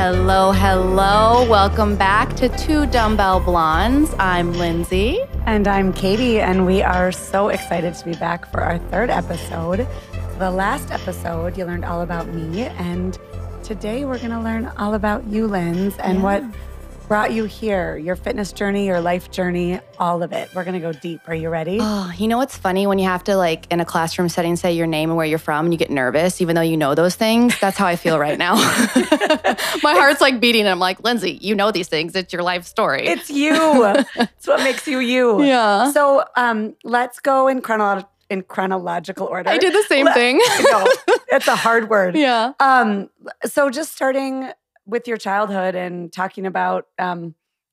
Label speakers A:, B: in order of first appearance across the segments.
A: Hello, hello. Welcome back to Two Dumbbell Blondes. I'm Lindsay.
B: And I'm Katie, and we are so excited to be back for our third episode. The last episode, you learned all about me, and today we're going to learn all about you, Linz, and what brought you here, your fitness journey, your life journey, all of it. We're going to go deep. Are you ready?
A: Oh, you know what's funny? When you have to, like, in a classroom setting, say your name and where you're from, and you get nervous, even though you know those things. That's how I feel right now. My heart's like beating, and I'm like, Lindsay, you know these things. It's your life story.
B: It's you. It's what makes you you.
A: Yeah.
B: So let's go in chronological order.
A: I did the same thing.
B: No, it's a hard word.
A: Yeah.
B: So just starting with your childhood and talking about, how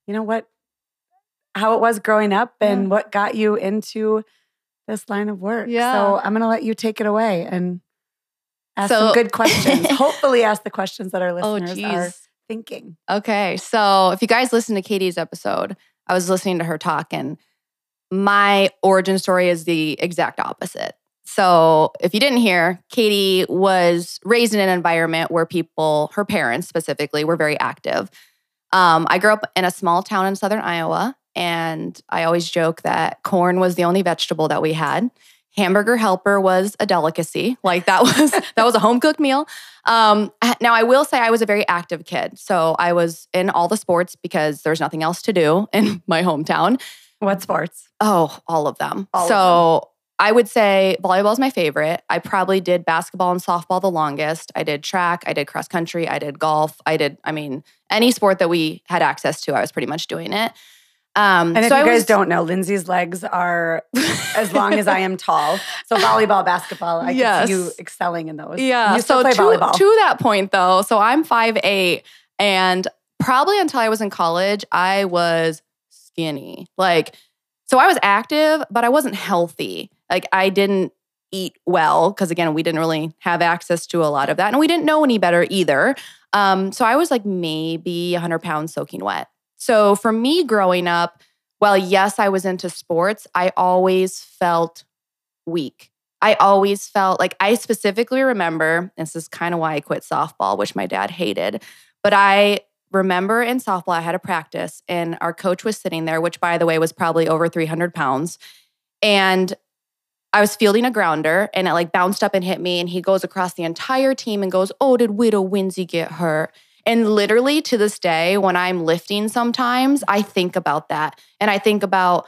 B: it was growing up and what got you into this line of work.
A: Yeah.
B: So I'm going to let you take it away and ask some good questions. Hopefully ask the questions that our listeners are thinking.
A: Okay. So if you guys listen to Katie's episode, I was listening to her talk, and my origin story is the exact opposite. So if you didn't hear, Katie was raised in an environment where her parents specifically, were very active. I grew up in a small town in southern Iowa, and I always joke that corn was the only vegetable that we had. Hamburger helper was a delicacy. Like that was a home-cooked meal. Now, I will say I was a very active kid. So I was in all the sports because there's nothing else to do in my hometown.
B: What sports?
A: Oh, all of them.
B: All of them.
A: I would say volleyball is my favorite. I probably did basketball and softball the longest. I did track, I did cross country, I did golf. Any sport that we had access to, I was pretty much doing it.
B: And if you guys don't know, Lindsay's legs are as long as I am tall. So volleyball, basketball, I can see you excelling in those.
A: Yeah.
B: You still play volleyball.
A: To that point though, so I'm 5'8", and probably until I was in college, I was skinny. So I was active, but I wasn't healthy. I didn't eat well because, again, we didn't really have access to a lot of that. And we didn't know any better either. So I was maybe 100 pounds soaking wet. So for me growing up, well, yes, I was into sports. I always felt weak. I always felt I specifically remember, this is kind of why I quit softball, which my dad hated. But I remember in softball, I had a practice, and our coach was sitting there, which, by the way, was probably over 300 pounds. And I was fielding a grounder, and it bounced up and hit me, and he goes across the entire team and goes, "Oh, did Widow Winsy get hurt?" And literally to this day, when I'm lifting sometimes, I think about that. And I think about,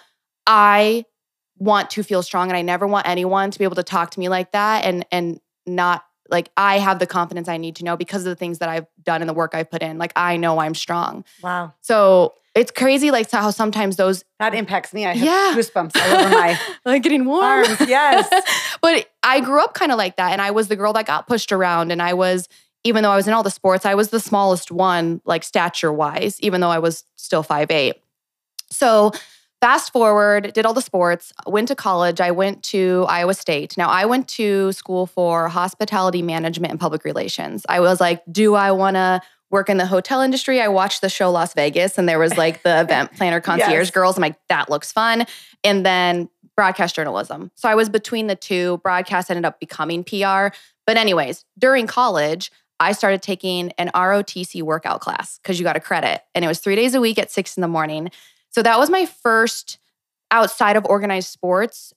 A: I want to feel strong, and I never want anyone to be able to talk to me like that and not, I have the confidence I need to know because of the things that I've done and the work I've put in. I know I'm strong.
B: Wow.
A: So it's crazy, how sometimes those...
B: That impacts me. I have goosebumps all over my
A: getting warm.
B: arms. Yes.
A: But I grew up kind of like that. And I was the girl that got pushed around. And I was, even though I was in all the sports, I was the smallest one, stature-wise, even though I was still 5'8". So fast forward, did all the sports, went to college. I went to Iowa State. Now, I went to school for hospitality management and public relations. I was like, do I want to work in the hotel industry? I watched the show Las Vegas, and there was the event planner concierge girls. I'm like, that looks fun. And then broadcast journalism. So I was between the two. Broadcast ended up becoming PR. But anyways, during college, I started taking an ROTC workout class because you got a credit. And it was 3 days a week at 6 a.m. So that was my first, outside of organized sports,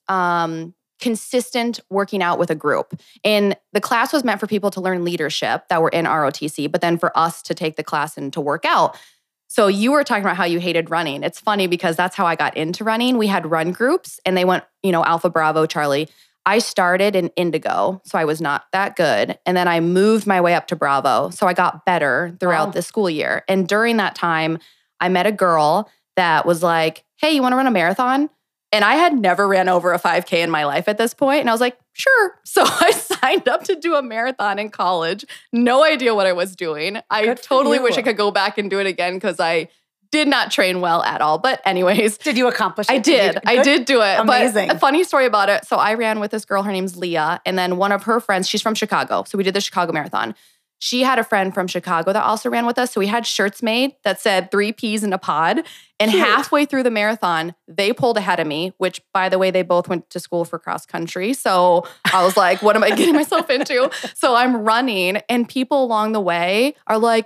A: consistent working out with a group. And the class was meant for people to learn leadership that were in ROTC, but then for us to take the class and to work out. So you were talking about how you hated running. It's funny because that's how I got into running. We had run groups, and they went, Alpha, Bravo, Charlie. I started in Indigo, so I was not that good. And then I moved my way up to Bravo. So I got better throughout the school year. And during that time, I met a girl that was like, "Hey, you want to run a marathon?" And I had never ran over a 5K in my life at this point. And I was like, sure. So I signed up to do a marathon in college. No idea what I was doing. I totally wish I could go back and do it again because I did not train well at all. But anyways.
B: Did you accomplish it?
A: I did. I did do it.
B: Amazing.
A: But a funny story about it. So I ran with this girl. Her name's Leah. And then one of her friends, she's from Chicago. So we did the Chicago Marathon. She had a friend from Chicago that also ran with us. So we had shirts made that said 3 peas in a pod. And halfway through the marathon, they pulled ahead of me, which, by the way, they both went to school for cross country. So I was like, what am I getting myself into? So I'm running, and people along the way are like,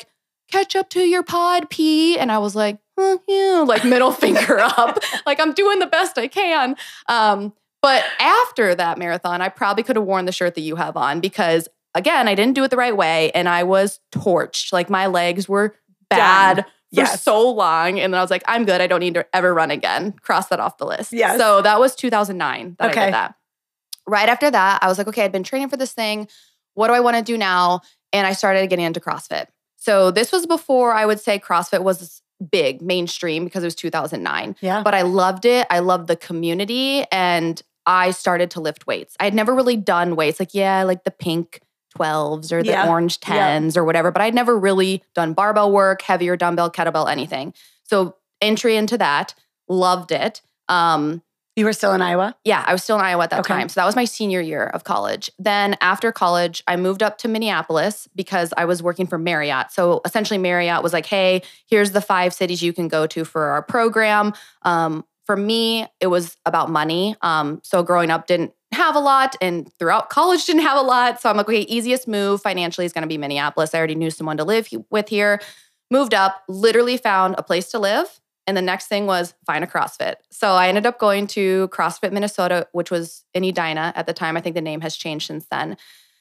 A: catch up to your pod, P. And I was like, yeah, like middle finger up. Like I'm doing the best I can. But after that marathon, I probably could have worn the shirt that you have on because again, I didn't do it the right way and I was torched. Like my legs were bad for so long. And then I was like, I'm good. I don't need to ever run again. Cross that off the list.
B: Yes.
A: So that was 2009 that I did that. Right after that, I was like, okay, I'd been training for this thing. What do I want to do now? And I started getting into CrossFit. So this was before I would say CrossFit was big, mainstream, because it was 2009.
B: Yeah.
A: But I loved it. I loved the community. And I started to lift weights. I had never really done weights. Like, like the pink 12s or the orange 10s or whatever. But I'd never really done barbell work, heavier dumbbell, kettlebell, anything. So entry into that, loved it.
B: You were still in Iowa?
A: Yeah, I was still in Iowa at that time. So that was my senior year of college. Then after college, I moved up to Minneapolis because I was working for Marriott. So essentially Marriott was like, hey, here's the 5 cities you can go to for our program. For me, it was about money. So growing up didn't have a lot and throughout college didn't have a lot. So I'm like, okay, easiest move financially is going to be Minneapolis. I already knew someone to live with here. Moved up, literally found a place to live. And the next thing was find a CrossFit. So I ended up going to CrossFit Minnesota, which was in Edina at the time. I think the name has changed since then.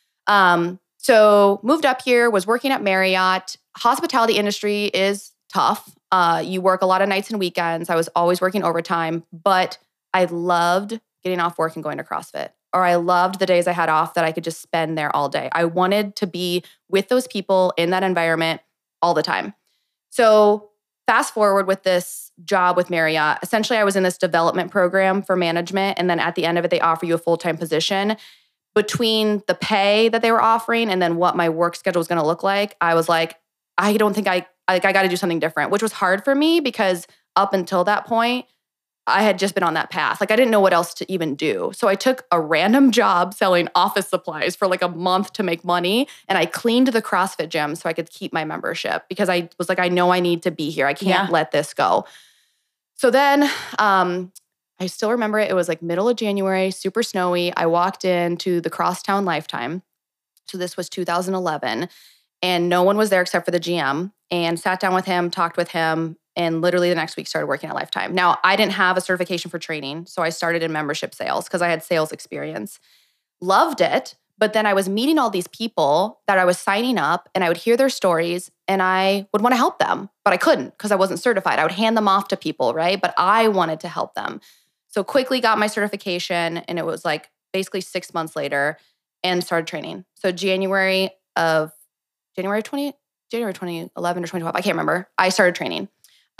A: So moved up here, was working at Marriott. Hospitality industry is tough. You work a lot of nights and weekends. I was always working overtime, but I loved getting off work and going to CrossFit. Or I loved the days I had off that I could just spend there all day. I wanted to be with those people in that environment all the time. So fast forward with this job with Marriott, essentially I was in this development program for management. And then at the end of it, they offer you a full-time position. Between the pay that they were offering and then what my work schedule was going to look like, I was like, I don't think I got to do something different, which was hard for me because up until that point, I had just been on that path. Like I didn't know what else to even do. So I took a random job selling office supplies for like a month to make money. And I cleaned the CrossFit gym so I could keep my membership because I was like, I know I need to be here. I can't let this go. So then I still remember it. It was like middle of January, super snowy. I walked into the Crosstown Lifetime. So this was 2011. And no one was there except for the GM. And sat down with him, talked with him. And literally the next week started working at Lifetime. Now, I didn't have a certification for training, so I started in membership sales because I had sales experience. Loved it, but then I was meeting all these people that I was signing up and I would hear their stories and I would want to help them, but I couldn't because I wasn't certified. I would hand them off to people, right? But I wanted to help them. So quickly got my certification and it was like basically 6 months later and started training. So January 2011 or 2012, I can't remember. I started training.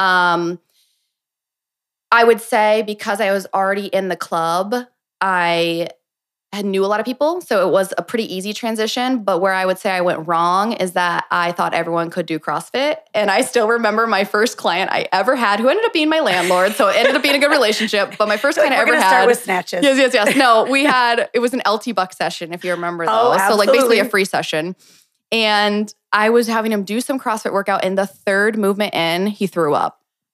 A: I would say because I was already in the club, I knew a lot of people. So it was a pretty easy transition. But where I would say I went wrong is that I thought everyone could do CrossFit. And I still remember my first client I ever had, who ended up being my landlord. So it ended up being a good relationship. But my first client I ever had.
B: Start with snatches.
A: Yes. No, it was an LT Buck session, if you remember those.
B: Oh, absolutely.
A: So like basically a free session. And I was having him do some CrossFit workout. And the third movement in, he threw up.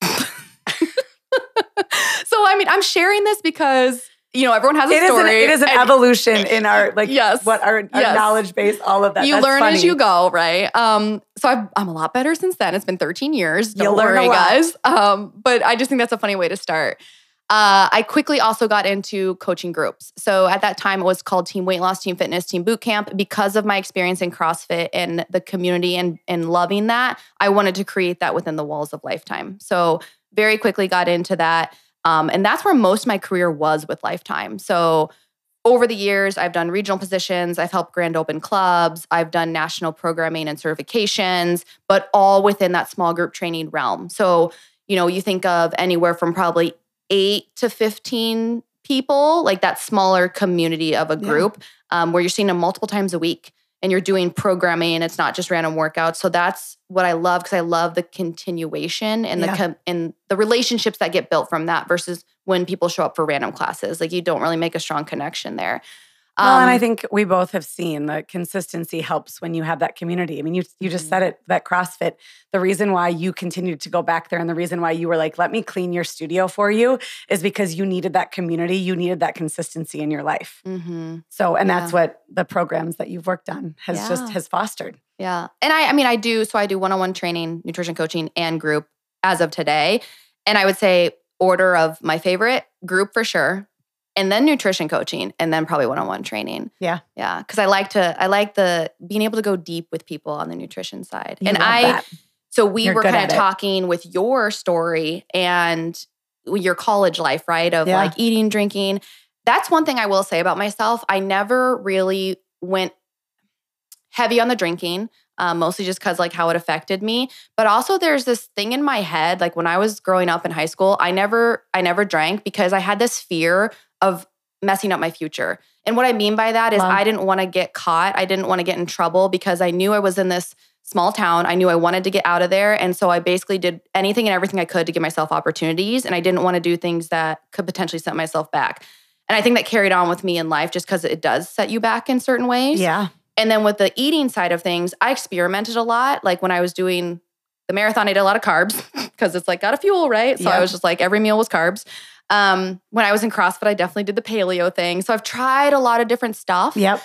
A: So, I mean, I'm sharing this because, everyone has a story.
B: It is an evolution in our, our knowledge base, all of that.
A: You learn as you go, right? So I'm a lot better since then. It's been 13 years. Don't worry, guys. But I just think that's a funny way to start. I quickly also got into coaching groups. So at that time, it was called Team Weight Loss, Team Fitness, Team Boot Camp. Because of my experience in CrossFit and the community and loving that, I wanted to create that within the walls of Lifetime. So very quickly got into that. And that's where most of my career was with Lifetime. So over the years, I've done regional positions. I've helped grand open clubs. I've done national programming and certifications, but all within that small group training realm. So, you think of anywhere from probably 8 to 15 people, like that smaller community of a group where you're seeing them multiple times a week and you're doing programming and it's not just random workouts. So that's what I love because I love the continuation and the relationships that get built from that versus when people show up for random classes. Like you don't really make a strong connection there.
B: Well, and I think we both have seen the consistency helps when you have that community. I mean, you just said it, that CrossFit, the reason why you continued to go back there and the reason why you were like, let me clean your studio for you is because you needed that community. You needed that consistency in your life. Mm-hmm. So, and that's what the programs that you've worked on has fostered.
A: Yeah. And I mean, I do one-on-one training, nutrition coaching, and group as of today. And I would say order of my favorite, group for sure, and then nutrition coaching, and then probably one-on-one training.
B: Yeah.
A: Yeah. Because I like the being able to go deep with people on the nutrition side.
B: You love that.
A: So we
B: You're
A: were
B: good
A: kind
B: at
A: of
B: it.
A: talking with your story and your college life, right? Of like eating, drinking. That's one thing I will say about myself. I never really went heavy on the drinking, mostly just because like how it affected me. But also there's this thing in my head, like when I was growing up in high school, I never drank because I had this fear of messing up my future. And what I mean by that is I didn't want to get caught. I didn't want to get in trouble because I knew I was in this small town. I knew I wanted to get out of there. And so I basically did anything and everything I could to give myself opportunities. And I didn't want to do things that could potentially set myself back. And I think that carried on with me in life just because it does set you back in certain ways.
B: Yeah.
A: And then with the eating side of things, I experimented a lot. Like when I was doing the marathon, I did a lot of carbs because it's like got to fuel, right? So I was just like, every meal was carbs. When I was in CrossFit, I definitely did the paleo thing. So I've tried a lot of different stuff.
B: Yep.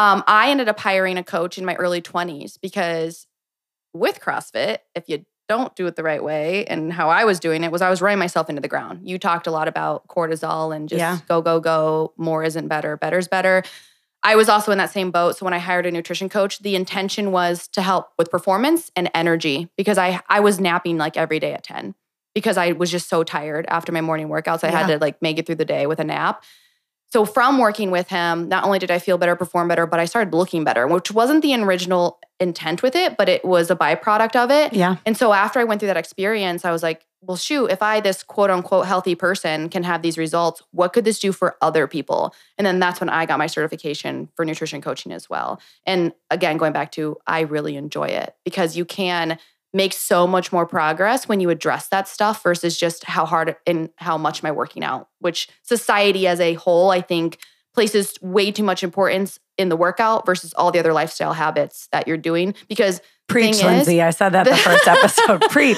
A: I ended up hiring a coach in my early 20s because with CrossFit, if you don't do it the right way, and how I was doing it was I was running myself into the ground. You talked a lot about cortisol and just go, more isn't better, better's better. I was also in that same boat. So when I hired a nutrition coach, the intention was to help with performance and energy because I was napping like every day at 10 because I was just so tired after my morning workouts. I had to like make it through the day with a nap. So from working with him, not only did I feel better, perform better, but I started looking better, which wasn't the original intent with it, but it was a byproduct of it.
B: Yeah.
A: And so after I went through that experience, I was like, well, shoot, if I, this quote unquote healthy person, can have these results, what could this do for other people? And then that's when I got my certification for nutrition coaching as well. And again, going back to, I really enjoy it because you can make so much more progress when you address that stuff versus just how hard and how much am I working out, which society as a whole, I think, places way too much importance in the workout versus all the other lifestyle habits that you're doing. Because
B: preach, Lindsay. I said that the first episode. Preach.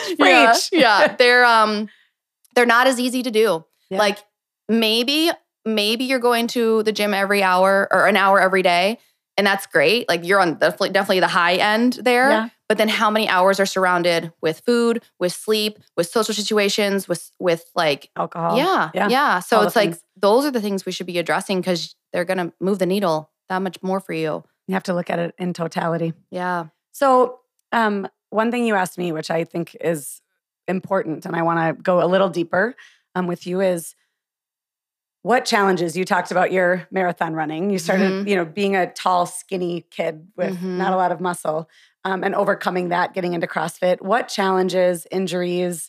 A: Yeah. They're not as easy to do. Yeah. Like maybe you're going to the gym every hour or an hour every day, and that's great. Like you're on definitely the high end there. Yeah. But then how many hours are surrounded with food, with sleep, with social situations, with like
B: alcohol?
A: Yeah. So it's like those are the things we should be addressing because they're going to move the needle that much more for you.
B: You have to look at it in totality.
A: Yeah.
B: So one thing you asked me, which I think is important, and I want to go a little deeper with you, is what challenges? You talked about your marathon running. You started, being a tall, skinny kid with not a lot of muscle, and overcoming that, getting into CrossFit. What challenges, injuries,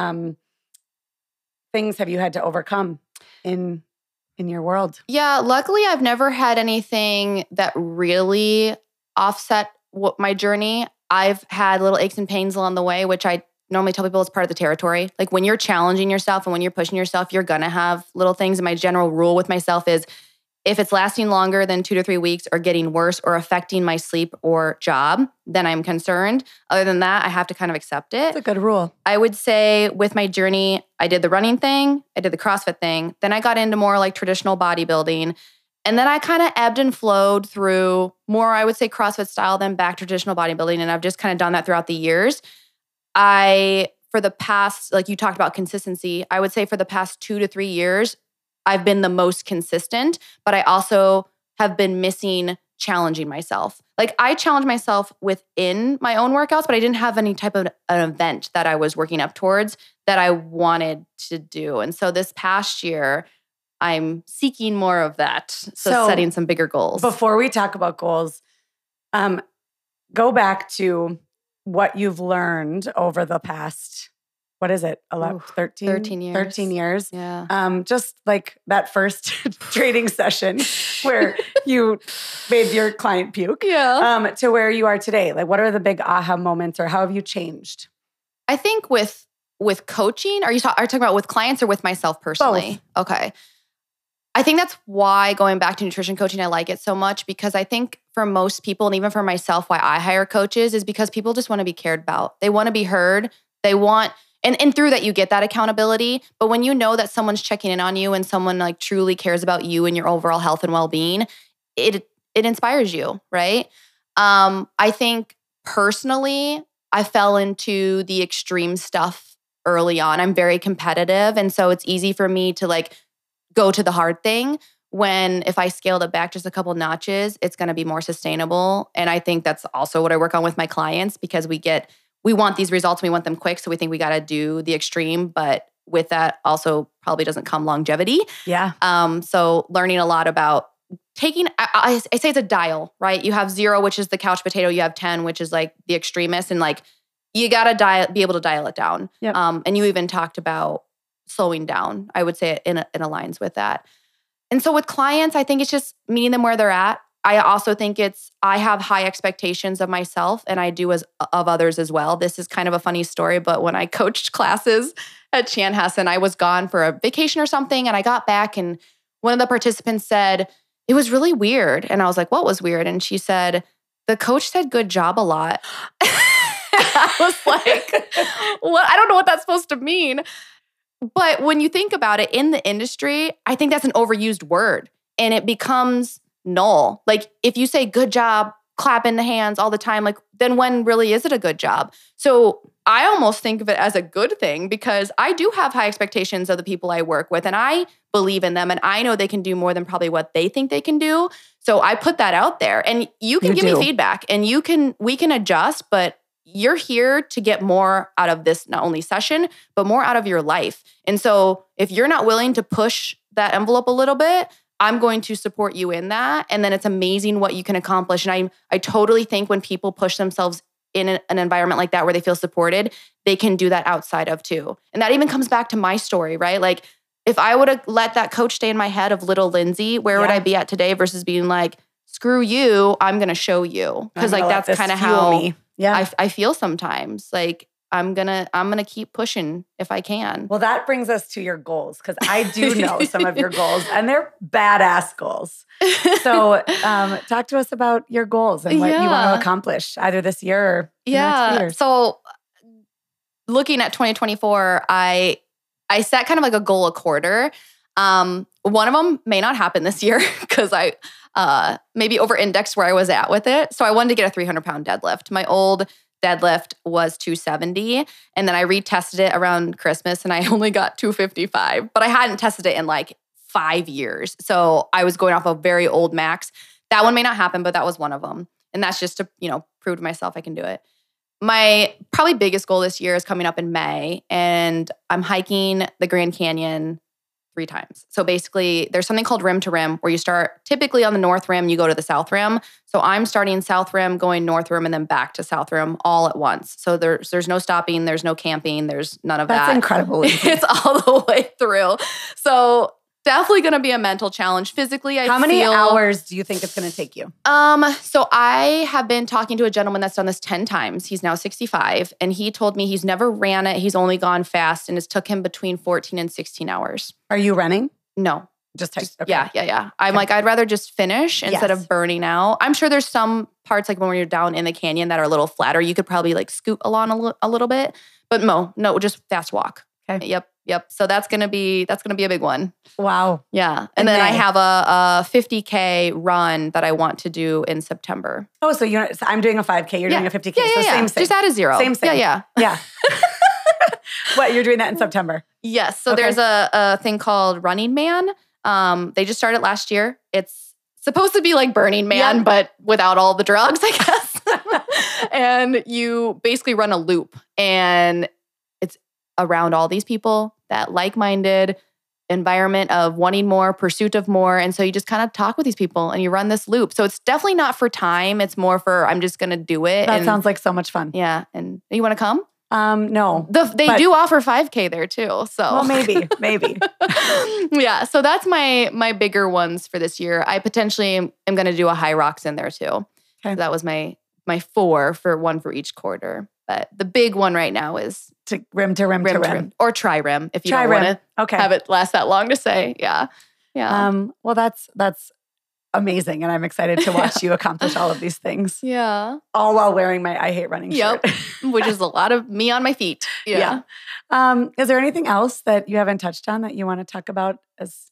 B: things have you had to overcome in your world?
A: Yeah, luckily I've never had anything that really offset my journey. I've had little aches and pains along the way, which I normally tell people is part of the territory. Like when you're challenging yourself and when you're pushing yourself, you're gonna have little things. And my general rule with myself is if it's lasting longer than 2 to 3 weeks or getting worse or affecting my sleep or job, then I'm concerned. Other than that, I have to kind of accept it.
B: That's a good rule.
A: I would say with my journey, I did the running thing, I did the CrossFit thing, then I got into more like traditional bodybuilding. And then I kind of ebbed and flowed through more, I would say, CrossFit style, then back to traditional bodybuilding. And I've just kind of done that throughout the years. For the past, like you talked about consistency, I would say for the past 2 to 3 years, I've been the most consistent, but I also have been missing challenging myself. Like I challenge myself within my own workouts, but I didn't have any type of an event that I was working up towards that I wanted to do. And so this past year, I'm seeking more of that. So setting some bigger goals.
B: Before we talk about goals, go back to what you've learned over the past, what is it? 13 years. 13 years.
A: Yeah.
B: Just like that first training session where you made your client puke.
A: Yeah.
B: To where you are today. Like what are the big aha moments or how have you changed?
A: I think with coaching, are you talking about with clients or with myself personally?
B: Both.
A: Okay. I think that's why going back to nutrition coaching, I like it so much because I think for most people and even for myself, why I hire coaches is because people just want to be cared about. They want to be heard. They want, and through that you get that accountability. But when you know that someone's checking in on you and someone like truly cares about you and your overall health and well-being, it inspires you, right? I think personally, I fell into the extreme stuff early on. I'm very competitive. And so it's easy for me to like go to the hard thing when if I scaled it back just a couple notches, it's going to be more sustainable. And I think that's also what I work on with my clients because we want these results, we want them quick. So we think we got to do the extreme, but with that also probably doesn't come longevity.
B: Yeah.
A: So learning a lot about taking, I say it's a dial, right? You have 0, which is the couch potato. You have 10, which is like the extremist. And like, you got to be able to dial it down.
B: Yep.
A: And you even talked about slowing down. I would say it aligns with that. And so with clients, I think it's just meeting them where they're at. I also think I have high expectations of myself and I do of others as well. This is kind of a funny story, but when I coached classes at Chanhassen, I was gone for a vacation or something and I got back and one of the participants said, it was really weird. And I was like, what was weird? And she said, the coach said good job a lot. I was like, what? I don't know what that's supposed to mean. But when you think about it in the industry, I think that's an overused word and it becomes null. Like if you say good job, clap in the hands all the time, like then when really is it a good job? So I almost think of it as a good thing because I do have high expectations of the people I work with and I believe in them and I know they can do more than probably what they think they can do. So I put that out there and you can give me feedback and we can adjust, but you're here to get more out of this, not only session, but more out of your life. And so if you're not willing to push that envelope a little bit, I'm going to support you in that. And then it's amazing what you can accomplish. And I totally think when people push themselves in an environment like that where they feel supported, they can do that outside of too. And that even comes back to my story, right? Like if I would have let that coach stay in my head of little Lindsay, where would I be at today versus being like, screw you, I'm going to show you. Because like that's kind of how I feel sometimes. Like I'm gonna keep pushing if I can.
B: Well, that brings us to your goals because I do know some of your goals and they're badass goals. So talk to us about your goals and what you want to accomplish either this year or the next year.
A: So looking at 2024, I set kind of like a goal a quarter. One of them may not happen this year because I maybe over-indexed where I was at with it. So I wanted to get a 300-pound deadlift. My old deadlift was 270. And then I retested it around Christmas and I only got 255. But I hadn't tested it in like 5 years. So I was going off a very old max. That one may not happen, but that was one of them. And that's just to, prove to myself I can do it. My probably biggest goal this year is coming up in May. And I'm hiking the Grand Canyon 3 times. So basically there's something called rim to rim where you start typically on the north rim, you go to the south rim. So I'm starting south rim, going north rim, and then back to south rim all at once. So there's no stopping, there's no camping, there's none of that.
B: That's incredible.
A: It's all the way through. So definitely going to be a mental challenge. Physically,
B: How many hours do you think it's going to take you?
A: So I have been talking to a gentleman that's done this 10 times. He's now 65. And he told me he's never ran it. He's only gone fast. And it's took him between 14 and 16 hours.
B: Are you running?
A: No.
B: Just okay.
A: Yeah. I'm like, I'd rather just finish instead of burning out. I'm sure there's some parts like when you're down in the canyon that are a little flatter. You could probably like scoot along a little bit. But no, just fast walk.
B: Okay.
A: Yep. So that's gonna be a big one.
B: Wow.
A: Yeah. And then I have a 50K run that I want to do in September.
B: Oh, so I'm doing a 5K, you're doing a 50K. Same.
A: Just add a 0.
B: Same.
A: Yeah.
B: What, you're doing that in September?
A: Yes. So there's a thing called Running Man. They just started last year. It's supposed to be like Burning Man, but without all the drugs, I guess. And you basically run a loop and it's around all these people, that like-minded environment of wanting more, pursuit of more. And so you just kind of talk with these people and you run this loop. So it's definitely not for time. It's more for, I'm just going to do it.
B: That sounds like so much fun.
A: Yeah. And you want to come?
B: No.
A: They do offer 5K there too. So
B: well, maybe.
A: Yeah. So that's my bigger ones for this year. I potentially am going to do a High Rocks in there too. Okay. So that was my 4 for one for each quarter. But the big one right now is
B: to rim.
A: Or tri-rim if you don't want to have it last that long to say. Yeah.
B: Well, that's amazing. And I'm excited to watch you accomplish all of these things.
A: Yeah.
B: All while wearing my I Hate Running shirt.
A: Which is a lot of me on my feet. Yeah.
B: Is there anything else that you haven't touched on that you want to talk about as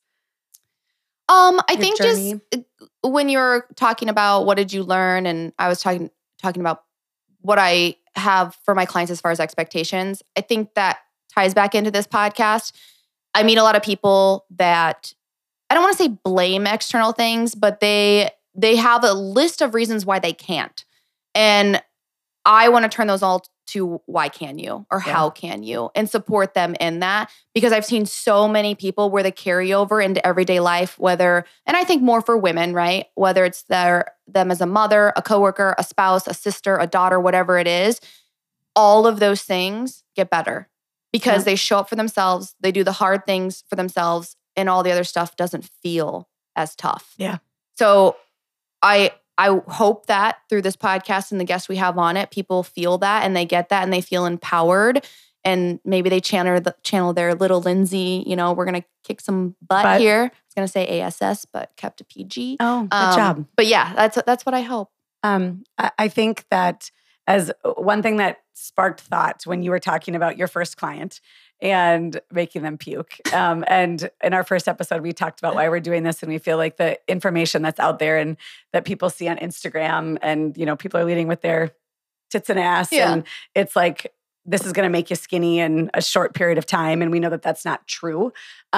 A: I think journey? Just when you're talking about what did you learn, and I was talking about what I have for my clients as far as expectations. I think that ties back into this podcast. I meet a lot of people that, I don't want to say blame external things, but they have a list of reasons why they can't. And I want to turn those all to why can you or how can you, and support them in that, because I've seen so many people where the carryover into everyday life, and I think more for women, right? Whether it's them as a mother, a coworker, a spouse, a sister, a daughter, whatever it is, all of those things get better because they show up for themselves, they do the hard things for themselves, and all the other stuff doesn't feel as tough.
B: Yeah.
A: So I hope that through this podcast and the guests we have on it, people feel that and they get that and they feel empowered, and maybe they channel their little Lindsay. You know, we're going to kick some butt here. I was going to say ASS, but kept a PG.
B: Oh, good job.
A: But yeah, that's what I hope.
B: I think that as one thing that sparked thought when you were talking about your first client and making them puke. And in our first episode, we talked about why we're doing this, and we feel like the information that's out there and that people see on Instagram, and people are leading with their tits and ass, and it's like, this is going to make you skinny in a short period of time, and we know that that's not true.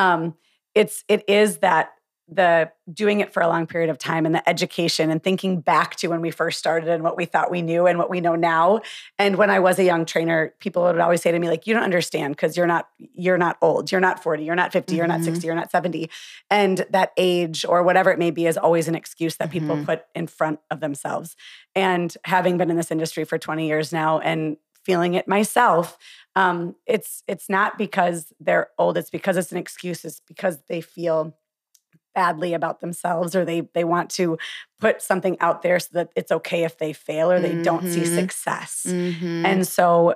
B: It is that the doing it for a long period of time, and the education, and thinking back to when we first started and what we thought we knew and what we know now. And when I was a young trainer, people would always say to me, like, you don't understand because you're not old. You're not 40. You're not 50. You're not 60. You're not 70. And that age or whatever it may be is always an excuse that people put in front of themselves. And having been in this industry for 20 years now and feeling it myself, it's not because they're old. It's because it's an excuse. It's because they feel badly about themselves, or they want to put something out there so that it's okay if they fail or they don't see success. And so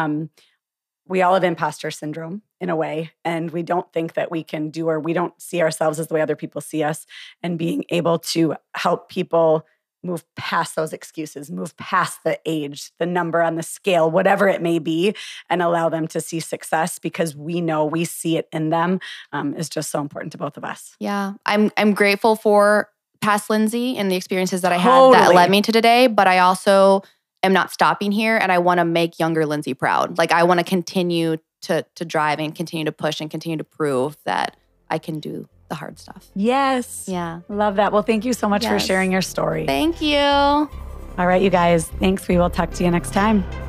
B: we all have imposter syndrome in a way, and we don't think that we can do, or we don't see ourselves as the way other people see us, and being able to help people move past those excuses, move past the age, the number on the scale, whatever it may be, and allow them to see success because we know we see it in them, is just so important to both of us.
A: Yeah. I'm grateful for past Lindsay and the experiences that I had that led me to today, but I also am not stopping here, and I want to make younger Lindsay proud. Like, I want to continue to drive and continue to push and continue to prove that I can do the hard stuff.
B: Yes.
A: Yeah.
B: Love that. Well, thank you so much for sharing your story.
A: Thank you.
B: All right, you guys. Thanks. We will talk to you next time.